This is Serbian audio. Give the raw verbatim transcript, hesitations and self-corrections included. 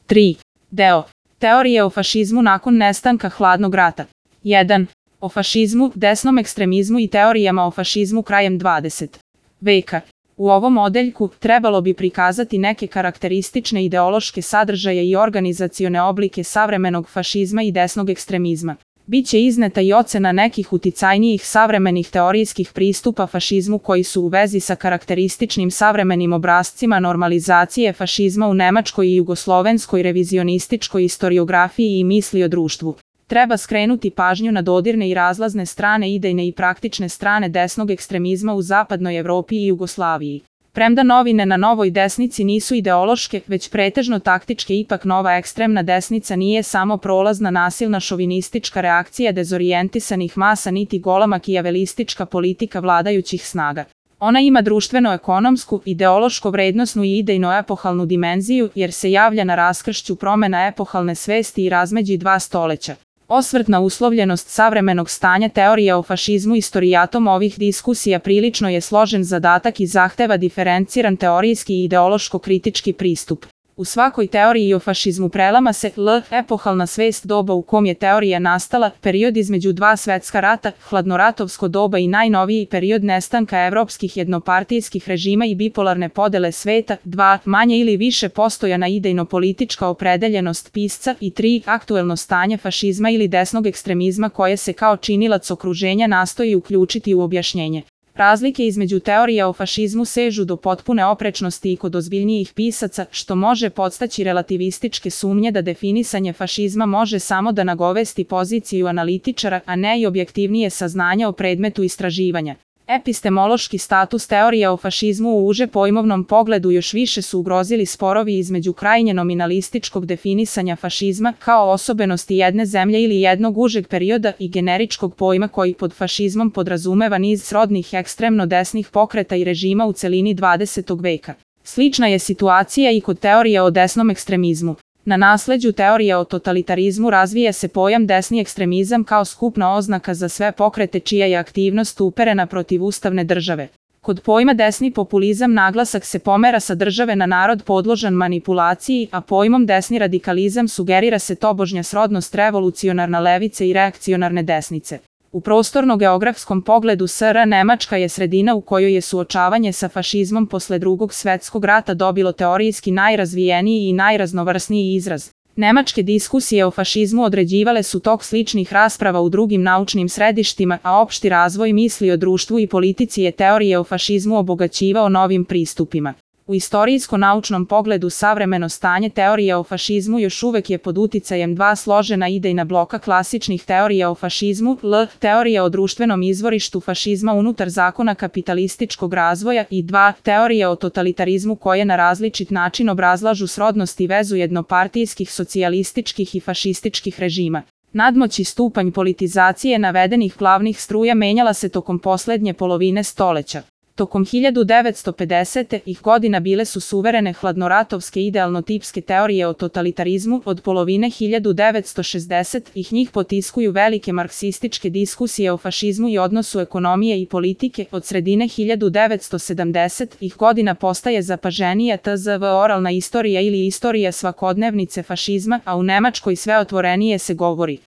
tri. Deo. Teorije o fašizmu nakon nestanka hladnog rata. jedan. O fašizmu, desnom ekstremizmu i teorijama o fašizmu krajem dvadesetog veka. U ovom odeljku trebalo bi prikazati neke karakteristične ideološke sadržaje i organizacione oblike savremenog fašizma i desnog ekstremizma. Biće izneta i ocena nekih uticajnijih savremenih teorijskih pristupa fašizmu koji su u vezi sa karakterističnim savremenim obrascima normalizacije fašizma u nemačkoj i jugoslovenskoj revizionističkoj istoriografiji i misli o društvu. Treba skrenuti pažnju na dodirne i razlazne strane idejne i praktične strane desnog ekstremizma u zapadnoj Evropi i Jugoslaviji. Premda novine na novoj desnici nisu ideološke, već pretežno taktičke, ipak nova ekstremna desnica nije samo prolazna nasilna šovinistička reakcija dezorijentisanih masa niti gola makijavelistička politika vladajućih snaga. Ona ima društveno-ekonomsku, ideološko-vrednosnu i idejno-epohalnu dimenziju jer se javlja na raskršću promena epohalne svesti i razmeđi dva stoleća. Osvrt na uslovljenost savremenog stanja teorija o fašizmu istorijatom ovih diskusija prilično je složen zadatak i zahteva diferenciran teorijski i ideološko-kritički pristup. U svakoj teoriji o fašizmu prelama se l epohalna svest doba u kom je teorija nastala, period između dva svetska rata, hladnoratovsko doba i najnoviji period nestanka evropskih jednopartijskih režima i bipolarne podele sveta, dva manje ili više postojana idejno-politička opredeljenost pisca i tri aktuelno stanje fašizma ili desnog ekstremizma koje se kao činilac okruženja nastoji uključiti u objašnjenje. Razlike između teorija o fašizmu sežu do potpune oprečnosti i kod ozbiljnijih pisaca, što može podstaći relativističke sumnje da definisanje fašizma može samo da nagovesti poziciju analitičara, a ne i objektivnije saznanja o predmetu istraživanja. Epistemološki status teorija o fašizmu u uže pojmovnom pogledu još više su ugrozili sporovi između krajnje nominalističkog definisanja fašizma kao osobenosti jedne zemlje ili jednog užeg perioda i generičkog pojma koji pod fašizmom podrazumeva niz srodnih ekstremno desnih pokreta i režima u celini dvadesetog veka. Slična je situacija i kod teorija o desnom ekstremizmu. Na nasleđu teorija o totalitarizmu razvija se pojam desni ekstremizam kao skupna oznaka za sve pokrete čija je aktivnost uperena protiv ustavne države. Kod pojma desni populizam naglasak se pomera sa države na narod podložan manipulaciji, a pojmom desni radikalizam sugerira se tobožnja srodnost revolucionarna levice i reakcionarne desnice. U prostorno-geografskom pogledu S R Nemačka je sredina u kojoj je suočavanje sa fašizmom posle Drugog svjetskog rata dobilo teorijski najrazvijeniji i najraznovrsniji izraz. Nemačke diskusije o fašizmu određivale su tok sličnih rasprava u drugim naučnim središtima, a opšti razvoj misli o društvu i politici je teorije o fašizmu obogaćivao novim pristupima. U istorijsko-naučnom pogledu savremeno stanje teorija o fašizmu još uvek je pod uticajem dva složena idejna bloka klasičnih teorija o fašizmu, l teorija o društvenom izvorištu fašizma unutar zakona kapitalističkog razvoja i dva teorija o totalitarizmu koje na različit način obrazlažu srodnost i vezu jednopartijskih socijalističkih i fašističkih režima. Nadmoć i stupanj politizacije navedenih glavnih struja menjala se tokom poslednje polovine stoleća. Tokom hiljadu devetsto pedesetih godina bile su suverene hladnoratovske idealno-tipske teorije o totalitarizmu, od polovine hiljadu devetsto šezdesetih njih potiskuju velike marksističke diskusije o fašizmu i odnosu ekonomije i politike, od sredine hiljadu devetsto sedamdesetih godina postaje zapaženija tzv. Oralna istorija ili istorija svakodnevnice fašizma, a u Nemačkoj sve otvorenije se govori